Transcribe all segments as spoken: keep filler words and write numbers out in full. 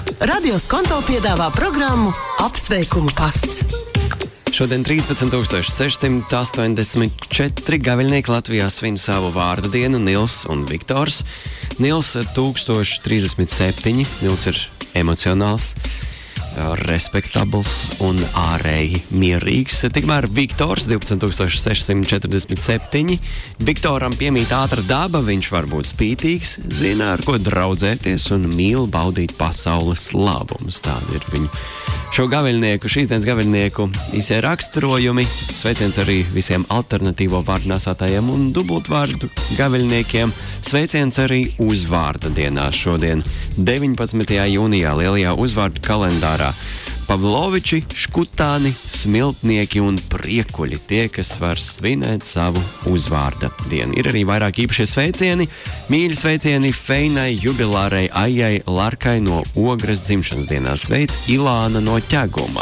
Radio Skonto piedāvā programmu Apsveikumu pasts. Šodien trīspadsmit tūkstoši sešsimt astoņdesmit četri gaviļnieki Latvijā svin savu vārda dienu, Nils un Viktors. Nils ir tūkstoši trīsdesmit septiņi, Nils ir emocionāls, respektabls un ārēji mierīgs. Tikmēr Viktors divpadsmit tūkstoši sešsimt četrdesmit septiņi. Viktoram piemīt ātra daba, viņš var būt spītīgs, zina, ar ko draudzēties un mīl baudīt pasaules labumus. Tādi ir viņu šo gaviļnieku, šīs dienas gaviļnieku īsie raksturojumi. Sveiciens arī visiem alternatīvo vārdnāsātājiem un dubultvārdu gaviļniekiem. Sveiciens arī uzvārda dienā šodien, deviņpadsmitajā jūnijā, lielajā uzvārdu kalendārā. Pavloviči, Škutāni, Smiltnieki un Priekuļi, tie, kas var svinēt savu uzvārda dienu. Ir arī vairāk īpašie sveicieni. Mīļi sveicieni Feinai, jubilārai Aijai Larkai no Ogres dzimšanas dienā. Sveic Ilāna no Ķeguma.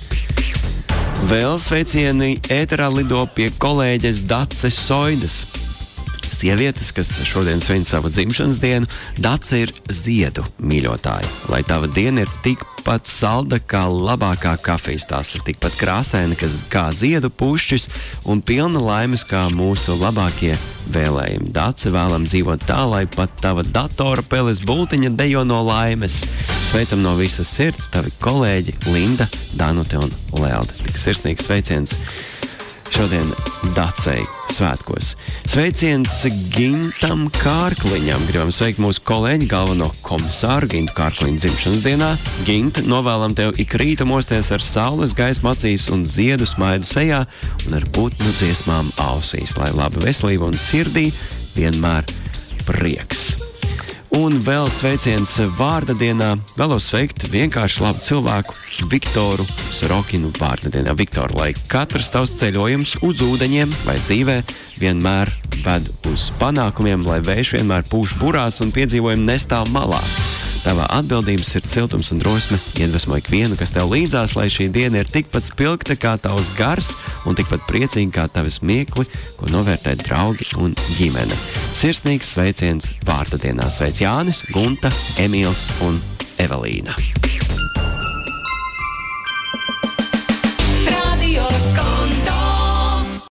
Vēl sveicieni ēterā lido pie kolēģes Daces Soidas. Sievietes, kas šodien svin savu dzimšanas dienu, Dace ir ziedu mīļotāja. Lai tava diena ir tikpat salda kā labākā kafijas, tās ir tikpat krāsaina kā ziedu pušķis un pilna laimes kā mūsu labākie vēlējumi. Dace, vēlam dzīvot tā, lai pat tava datora peles bultiņa dejo no laimes. Sveicam no visas sirds tavi kolēģi Linda, Danute un Lelde. Tik sirsnīgs sveiciens šodien Dacei svētkos. Sveiciens Gintam Kārkliņam. Gribam sveikt mūsu kolēģi, galveno komisāru Gintu Kārkliņu dzimšanas dienā. Gint, novēlam tev ik rīta mosties ar saules gaismu acīs un ziedu smaidu sejā un ar putnu dziesmām ausīs, lai laba veselība un sirdī vienmēr prieks. Un vēl sveiciens vārda dienā. Vēlos sveikt vienkārši labu cilvēku Viktoru Sorokinu vārda dienā. Viktor, lai katrs tavs ceļojums uz ūdeņiem vai dzīvē vienmēr ved uz panākumiem, lai vējš vienmēr pūš burās un piedzīvojumi nestāv malā. Tavā atbildības ir siltums un drosme iedvesmo ikvienu, kas tev līdzās, lai šī diena ir tikpat spilgta kā tavs gars un tikpat priecīga kā tavi smiekli, ko novērtē draugi un ģimene. Sirsnīgs sveiciens vārda dienā. Sveic Jānis, Gunta, Emīls un Evelīna.